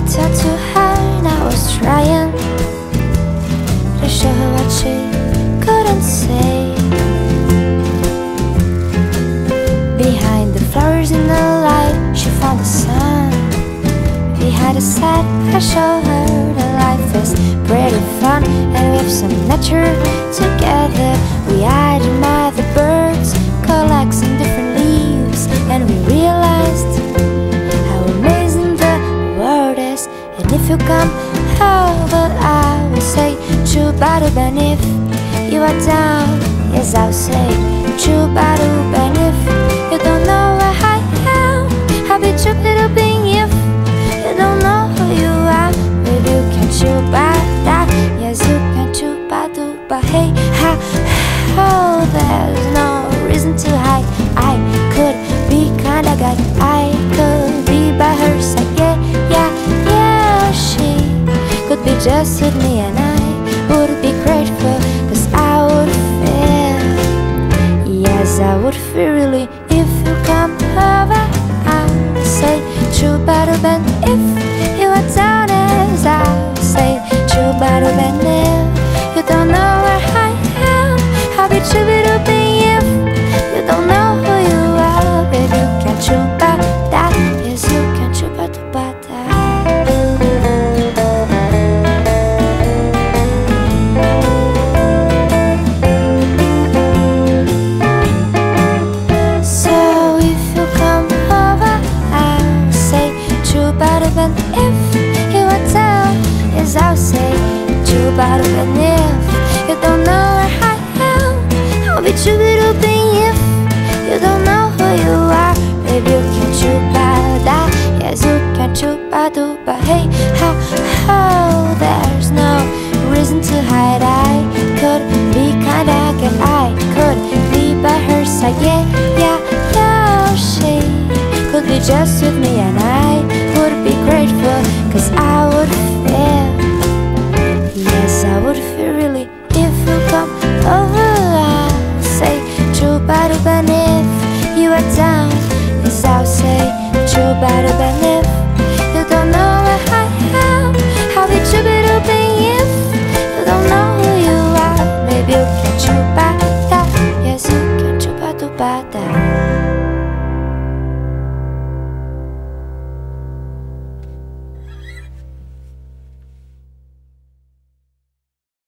talked to her and I was trying to show her what she couldn't say. Behind the flowers in the light, she found the sun. Behind the sad, I showed her that life is pretty fun. And with some nature together, we admire the birds, collect some different leaves, and we realized how amazing the world is. And if you come over, I will say Chubba-dubba. If you are down, yes, I'll say Chubba-dubba. If you don't know where I am, I'll be Chubba-dubba. If you don't know who you are, maybe you can Chubba-da. Yes, you can Chubba-dubba. Hey, ha, oh, there's no reason to hide. I could be kinda good, I could be by her side. Yeah, yeah, yeah, she could be just with me, and I would be grateful, 'cause I would feel, yes, I would feel really. If you come over, I'll say Chubba-dubba. If you are down, as I'll say Chubba-dubba. If you don't know where I am, I'll be Chubba-dubba. If you don't know who you are, baby, you can Chubba-da. Yes, you can Chubba-dubba-da. So if you come over, I'll say Chubba-dubba. If you are down, yes, I'll say Chubba-dubba. If you don't know where I am, I'll be Chubba-dubba. If you don't know who you are, maybe you can Chubba-da. Yes, you can Chubba-dubba. Hey, ha, oh, there's no reason to hide. I could be kinda good, I could be by her side. Yeah, yeah, yeah, she could be just with me, and I would be grateful, 'cause I would feel, yes, I would feel really. If you come over, I'll say Chubba-dubba. If you are down, yes, I'll say Chubba-dubba. If you don't know where I am, I'll be Chubba-dubba. If you don't know who you are, maybe you can Chubba-da. Yes, you can Chubba-dubba-da.